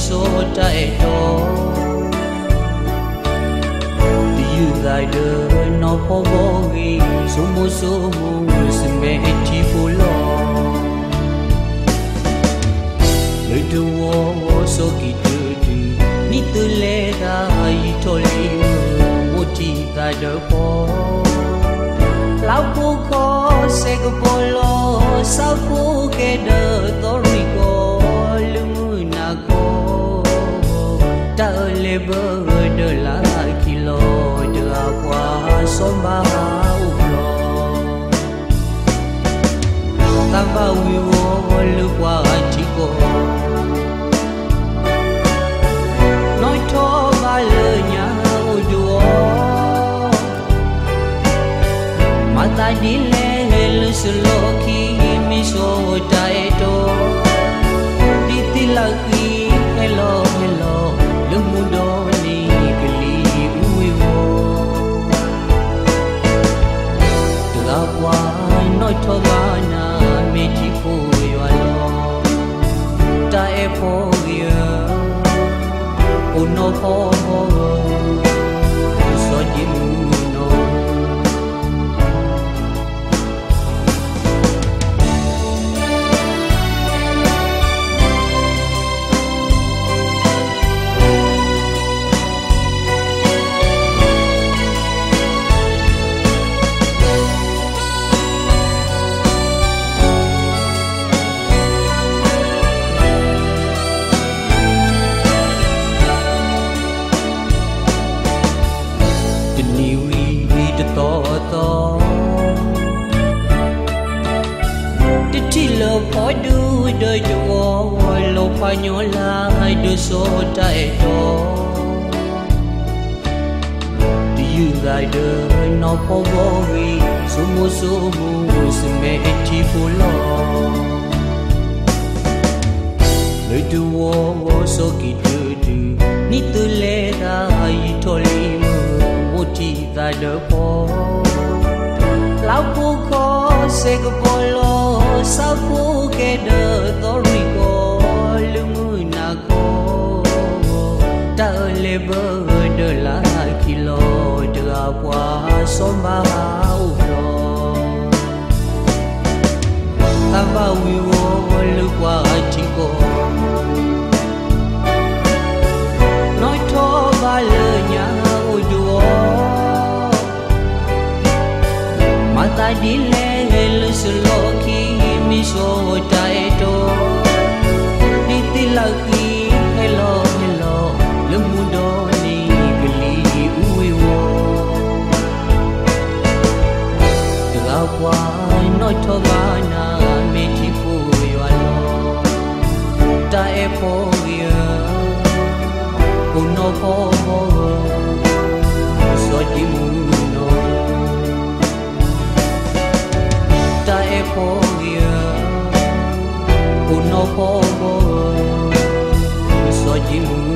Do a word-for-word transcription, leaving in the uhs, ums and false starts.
so tai to you guide no po bogi so mo so mo se me ti fulo le do so ki tu tu ni tu le da ai to li mo ti guide po lao po ko se ko polo sa po ke de to ri ko lu na ko ta le bo de la kilo de agua son ba u lo ta ba wi wo lu kwa chi ko nói cho ba lời nhau đùa mà ta đi lên lu slo khi mi so tai to đi ti la khi hello hello lu mu do ni kli ui wo ta qua nói cho ba na me chi phu yo lo ta e pho ya o no pho so ji mu no Phó đu đời cho lô pha nhỏ lại đưa số trái to you guide no po bogi so mo so mo se me ti fulo le du wo so ki tu tu ni tu le da ai to li mo ti guide po lao po ko se ko polo sa po ke de to ri ko lu mu na ko ta le bo de la kilo de agua son ba u lo ta ba wi wo lu kwa chi ko nói cho ba lời nhau đùa mà ta đi lên lu slo khi mi so tai to đi ti la khi hello hello lu mu do ni kli ui wo ta qua nói cho ba na me ti fu yo lo ta e pho ya o no pho so ji mu no ta e pho ya o no pho so ji mu